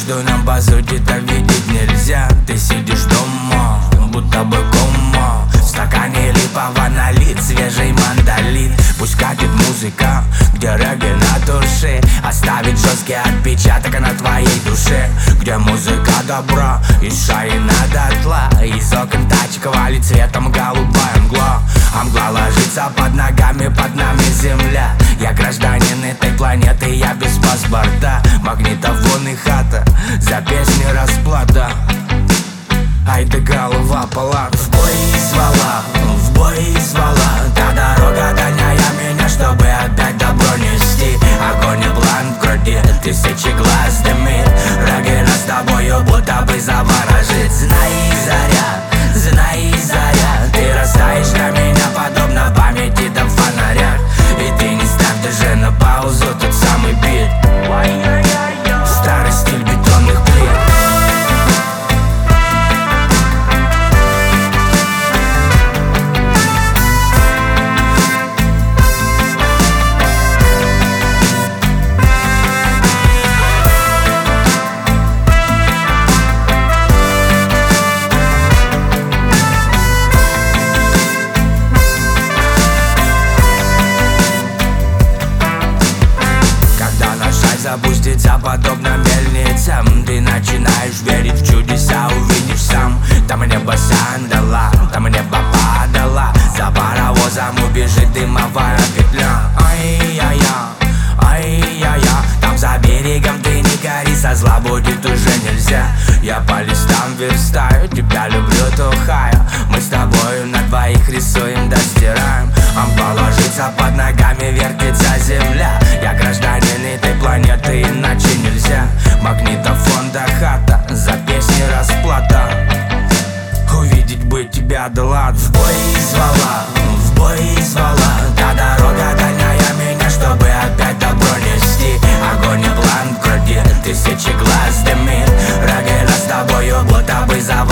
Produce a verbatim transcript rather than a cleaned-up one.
между нам по сути-то видеть нельзя. Ты сидишь дома, будто бы кома. В стакане липово налит свежий мандолин. Пусть катит музыка, где регги на душе. Оставить жесткий отпечаток на твоей душе. Где музыка добра и шаина дотла. Из окон тачек валит цветом голубая мгла. А мгла ложится под ногами, под нами земля. Я гражданин этой планеты, я без паспорта. Магнитофон и хата, за песни расплата. Ай да голова палат. В бой звала, в бой звала. Та дорога дальняя меня, чтобы опять добро нести. Огонь и план в груди, тысячи глаз дымит. Регги нас с тобою будто бы заворожит. Знай, заря, знай, заря. Ты растаешь на меня, подобно в памяти да в фонарях. И ты не ставь даже на паузу тот самый бит. Старый стиль бетонных плит. Запустится подобно мельницам. Ты начинаешь верить в чудеса, увидишь сам. Там небо сандала, там небо падала. За паровозом убежит дымовая петля. Ай-я-я, ай-я-я. Там за берегом ты не гори, со зла будет уже нельзя. Я по листам верстаю, тебя люблю, тухаю. Мы с тобою на двоих рисуем да стираем. Ампа ложится под ногами, вертится земля. Я гражданин этой планеты, иначе нельзя. Магнитофон да хата, за песни расплата. Увидеть бы тебя да ладно. В бой звала, в бой звала. Та дорога дальняя меня, чтобы опять добро нести. Огонь и план в груди, тысячи глаз дымит. Регги нас с тобою будто бы за